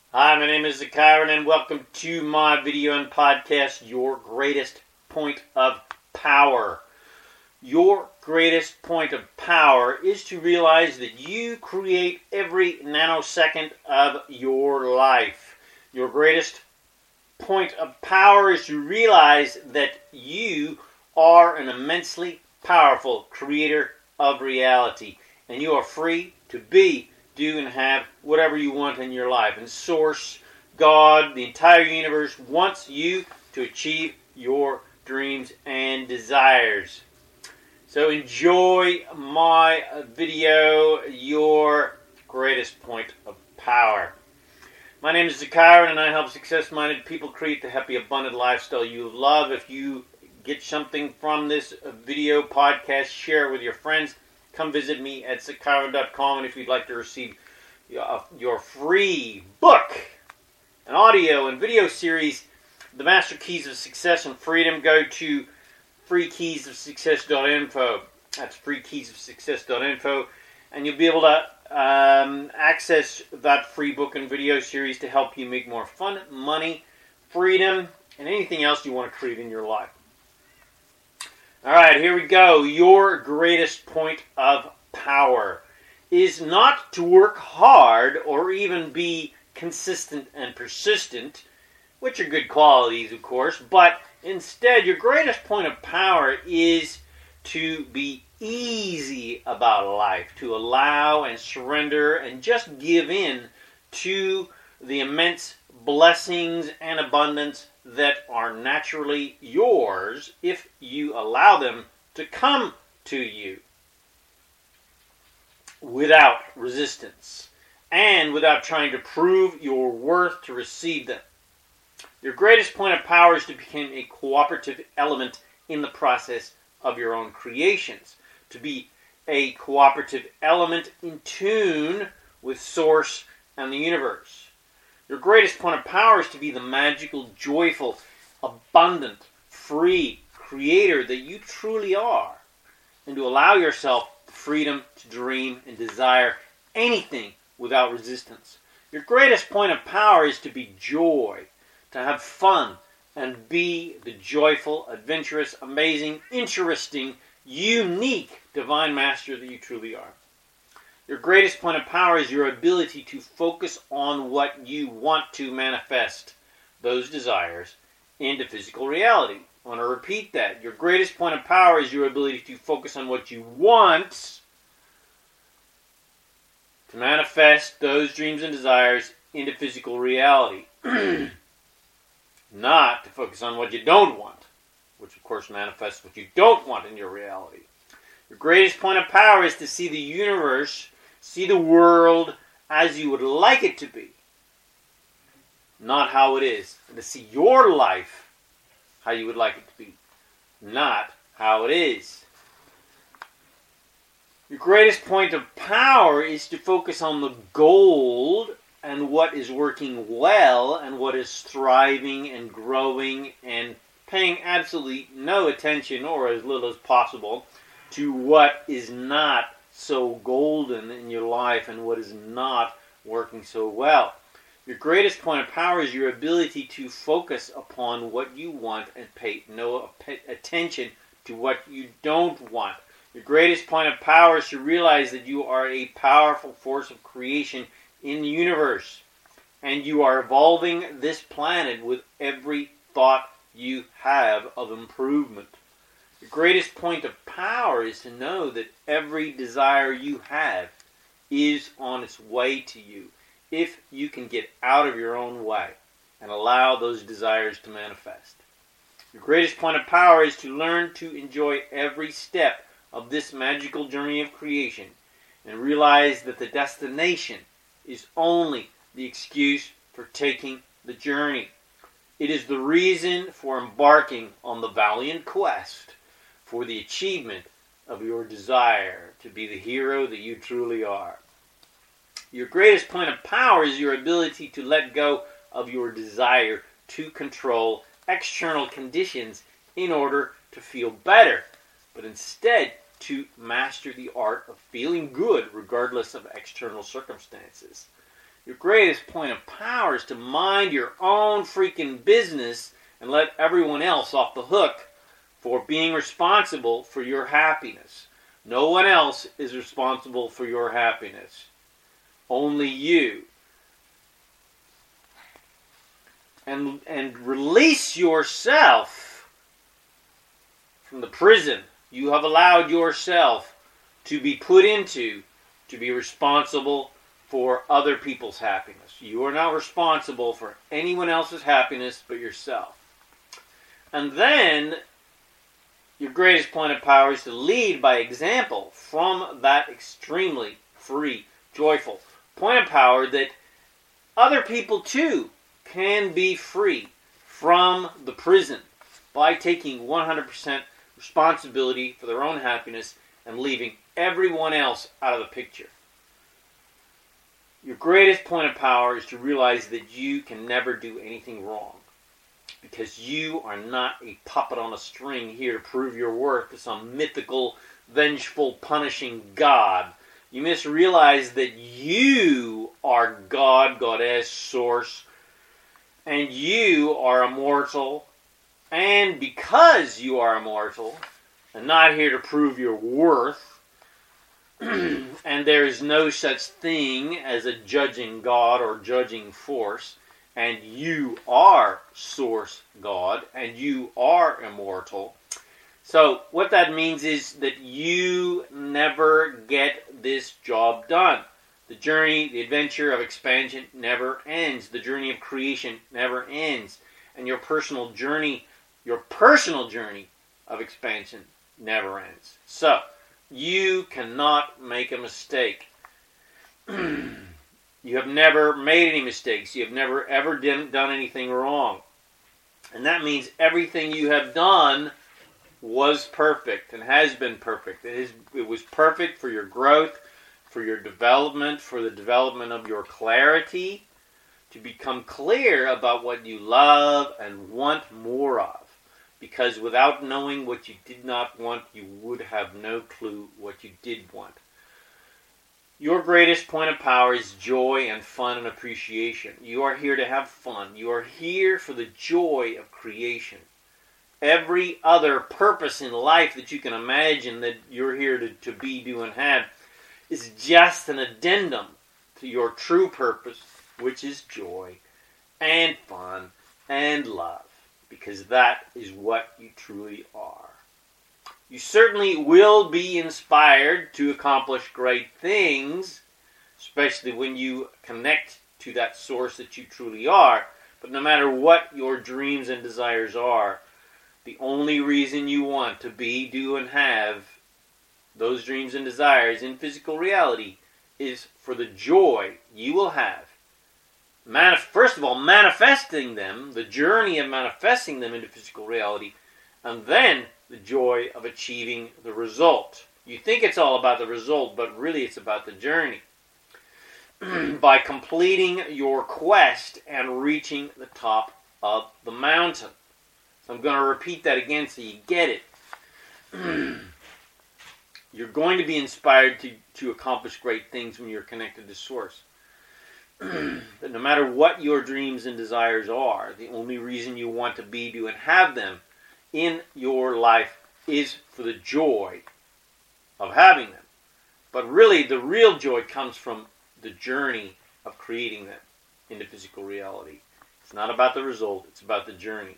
Hi, my name is Zakaran, and welcome to my video and podcast, Your Greatest Point of Power. Your greatest point of power is to realize that you create every nanosecond of your life. Your greatest point of power is to realize that you are an immensely powerful creator of reality, and you are free to be, do, and have whatever you want in your life. And Source, God, the entire universe wants you to achieve your dreams and desires. So enjoy my video, Your Greatest Point of Power. My name is Zakaran, and I help success-minded people create the happy, abundant lifestyle you love. If you get something from this video podcast, share it with your friends. Come visit me at Zakaran.com, and if you'd like to receive your free book, an audio and video series, The Master Keys of Success and Freedom, go to freekeysofsuccess.info. That's freekeysofsuccess.info, and you'll be able to access that free book and video series to help you make more fun, money, freedom, and anything else you want to create in your life. All right, here we go. Your greatest point of power is not to work hard or even be consistent and persistent, which are good qualities, of course, but instead, your greatest point of power is to be easy about life, to allow and surrender and just give in to the immense blessings and abundance that are naturally yours if you allow them to come to you without resistance and without trying to prove your worth to receive them. Your greatest point of power is to become a cooperative element in the process of your own creations, to be a cooperative element in tune with Source and the universe. Your greatest point of power is to be the magical, joyful, abundant, free creator that you truly are, and to allow yourself the freedom to dream and desire anything without resistance. Your greatest point of power is to be joy, to have fun, and be the joyful, adventurous, amazing, interesting, unique divine master that you truly are. Your greatest point of power is your ability to focus on what you want to manifest those desires into physical reality. I want to repeat that. Your greatest point of power is your ability to focus on what you want to manifest those dreams and desires into physical reality. Not to focus on what you don't want, which of course manifests what you don't want in your reality. Your greatest point of power is to see the universe, see the world as you would like it to be, not how it is. And to see your life how you would like it to be, not how it is. Your greatest point of power is to focus on the gold and what is working well and what is thriving and growing, and paying absolutely no attention, or as little as possible, to what is not so golden in your life and what is not working so well. Your greatest point of power is your ability to focus upon what you want and pay no attention to what you don't want. Your greatest point of power is to realize that you are a powerful force of creation in the universe, and you are evolving this planet with every thought you have of improvement. The greatest point of power is to know that every desire you have is on its way to you, if you can get out of your own way and allow those desires to manifest. Your greatest point of power is to learn to enjoy every step of this magical journey of creation and realize that the destination is only the excuse for taking the journey. It is the reason for embarking on the valiant quest for the achievement of your desire to be the hero that you truly are. Your greatest point of power is your ability to let go of your desire to control external conditions in order to feel better, but instead to master the art of feeling good regardless of external circumstances. Your greatest point of power is to mind your own freaking business and let everyone else off the hook for being responsible for your happiness. No one else is responsible for your happiness. Only you. And release yourself from the prison you have allowed yourself to be put into to be responsible for other people's happiness. You are not responsible for anyone else's happiness but yourself. And then your greatest point of power is to lead by example from that extremely free, joyful point of power that other people too can be free from the prison by taking 100% responsibility for their own happiness and leaving everyone else out of the picture. Your greatest point of power is to realize that you can never do anything wrong, because you are not a puppet on a string here to prove your worth to some mythical, vengeful, punishing God. You must realize that you are God, Goddess, Source, and you are immortal. And because you are immortal, and not here to prove your worth, and there is no such thing as a judging God or judging force, and you are Source God, and you are immortal. So what that means is that you never get this job done. The journey, the adventure of expansion never ends. The journey of creation never ends. And your personal journey of expansion never ends. So, you cannot make a mistake. You have never made any mistakes. You have never ever done anything wrong. And that means everything you have done was perfect and has been perfect. It was perfect for your growth, for your development, for the development of your clarity, to become clear about what you love and want more of. Because without knowing what you did not want, you would have no clue what you did want. Your greatest point of power is joy and fun and appreciation. You are here to have fun. You are here for the joy of creation. Every other purpose in life that you can imagine that you're here to be, do, and have is just an addendum to your true purpose, which is joy and fun and love, because that is what you truly are. You certainly will be inspired to accomplish great things, especially when you connect to that source that you truly are. But no matter what your dreams and desires are, the only reason you want to be, do, and have those dreams and desires in physical reality is for the joy you will have. First of all, manifesting them, the journey of manifesting them into physical reality, and then the joy of achieving the result. You think it's all about the result, but really it's about the journey. By completing your quest and reaching the top of the mountain. So I'm going to repeat that again so you get it. You're going to be inspired to accomplish great things when you're connected to Source. But no matter what your dreams and desires are, the only reason you want to be, do, and have them in your life is for the joy of having them. But really, the real joy comes from the journey of creating them into physical reality. It's not about the result, it's about the journey.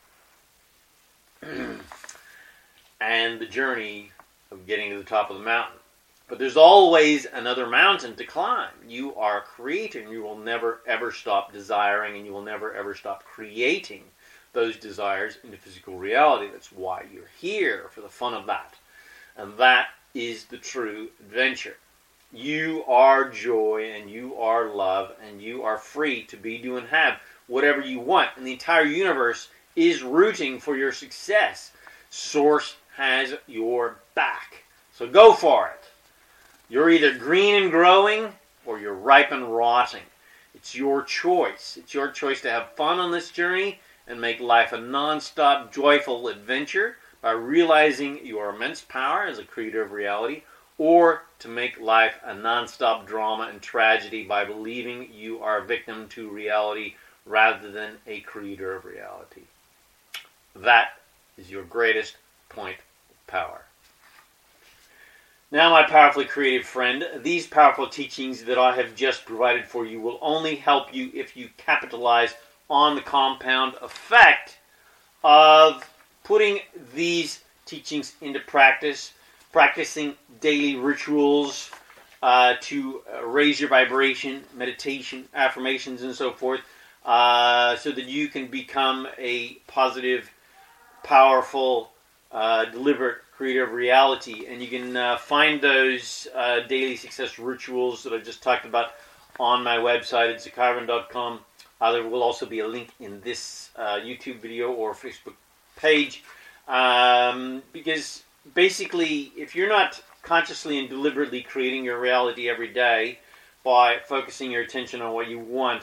And the journey of getting to the top of the mountain. But there's always another mountain to climb. You are a creator, and you will never ever stop desiring, and you will never ever stop creating those desires into physical reality. That's why you're here, for the fun of that. And that is the true adventure. You are joy, and you are love, and you are free to be, do, and have whatever you want. And the entire universe is rooting for your success. Source has your back. So go for it. You're either green and growing, or you're ripe and rotting. It's your choice. It's your choice to have fun on this journey and make life a non-stop joyful adventure by realizing your immense power as a creator of reality, or to make life a non-stop drama and tragedy by believing you are a victim to reality rather than a creator of reality. That is your greatest point of power. Now, my powerfully creative friend, these powerful teachings that I have just provided for you will only help you if you capitalize on the compound effect of putting these teachings into practice, practicing daily rituals to raise your vibration, meditation, affirmations, and so forth, so that you can become a positive, powerful, deliberate creator of reality. And you can find those daily success rituals that I just talked about on my website at zakairan.com. There will also be a link in this YouTube video or Facebook page. Because basically, if you're not consciously and deliberately creating your reality every day by focusing your attention on what you want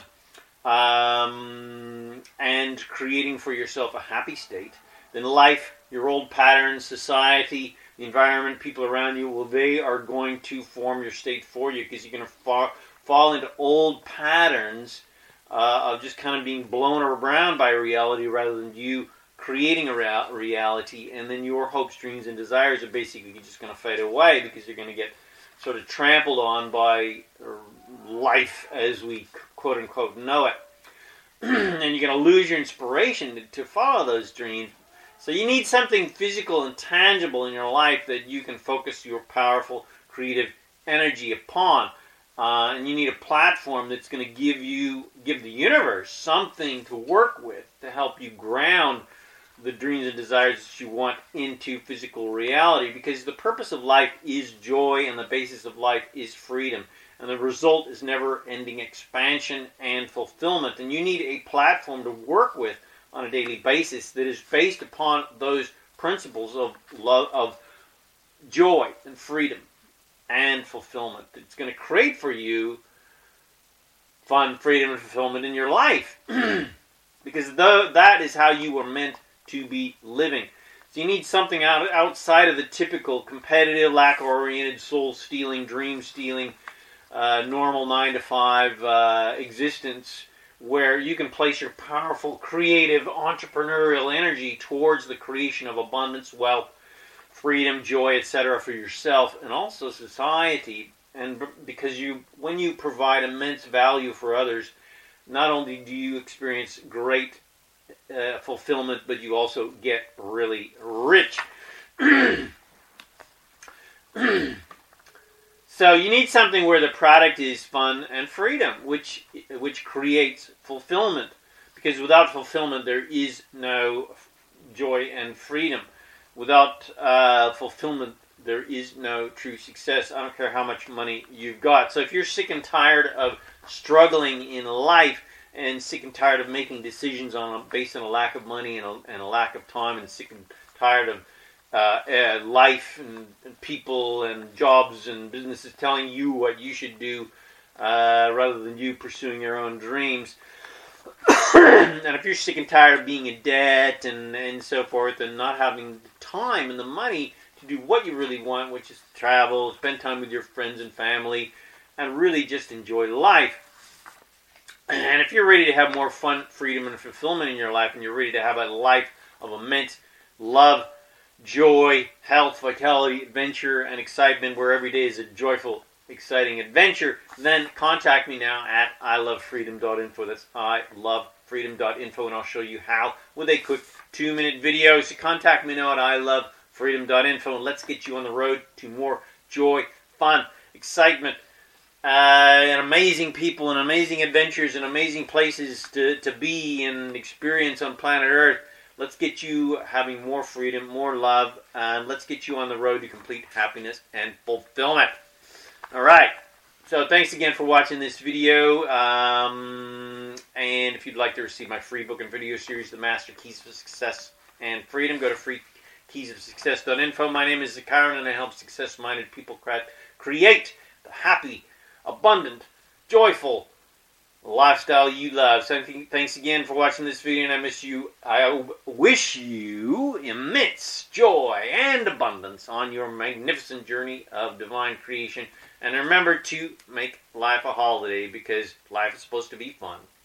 and creating for yourself a happy state, then life, your old patterns, society, the environment, people around you, they are going to form your state for you, because you're going to fall into old patterns of just kind of being blown around by reality rather than you creating a reality, and then your hopes, dreams, and desires are basically just going to fade away because you're going to get sort of trampled on by life as we quote-unquote know it. And you're going to lose your inspiration to follow those dreams. So you need something physical and tangible in your life that you can focus your powerful, creative energy upon. And you need a platform that's going to give the universe something to work with to help you ground the dreams and desires that you want into physical reality. Because the purpose of life is joy, and the basis of life is freedom. And the result is never-ending expansion and fulfillment. And you need a platform to work with on a daily basis that is based upon those principles of love, of joy and freedom and fulfillment. It's going to create for you fun, freedom, and fulfillment in your life. Because that is how you were meant to be living. So you need something outside of the typical competitive, lack-oriented, soul-stealing, dream-stealing, normal 9-to-5 existence, where you can place your powerful, creative, entrepreneurial energy towards the creation of abundance, wealth, freedom, joy, etc. for yourself and also society. And because when you provide immense value for others, not only do you experience great fulfillment, but you also get really rich. So you need something where the product is fun and freedom, which creates fulfillment. Because without fulfillment, there is no joy and freedom. Without fulfillment, there is no true success. I don't care how much money you've got. So if you're sick and tired of struggling in life, and sick and tired of making decisions based on a lack of money and a lack of time, and sick and tired of life and people and jobs and businesses telling you what you should do rather than you pursuing your own dreams. And if you're sick and tired of being in debt and so forth, and not having the time and the money to do what you really want, which is travel, spend time with your friends and family, and really just enjoy life. And if you're ready to have more fun, freedom, and fulfillment in your life, and you're ready to have a life of immense love, joy, health, vitality, adventure, and excitement, where every day is a joyful, exciting adventure, then contact me now at ilovefreedom.info. That's ilovefreedom.info, and I'll show you how with a quick 2-minute video. So contact me now at ilovefreedom.info, and let's get you on the road to more joy, fun, excitement, and amazing people and amazing adventures and amazing places to be and experience on planet Earth. Let's get you having more freedom, more love, and let's get you on the road to complete happiness and fulfillment. All right. So thanks again for watching this video. And if you'd like to receive my free book and video series, The Master Keys of Success and Freedom, go to freekeysofsuccess.info. My name is Zakairan, and I help success-minded people create the happy, abundant, joyful lifestyle you love. So thanks again for watching this video, and I wish you immense joy and abundance on your magnificent journey of divine creation. And remember to make life a holiday, because life is supposed to be fun.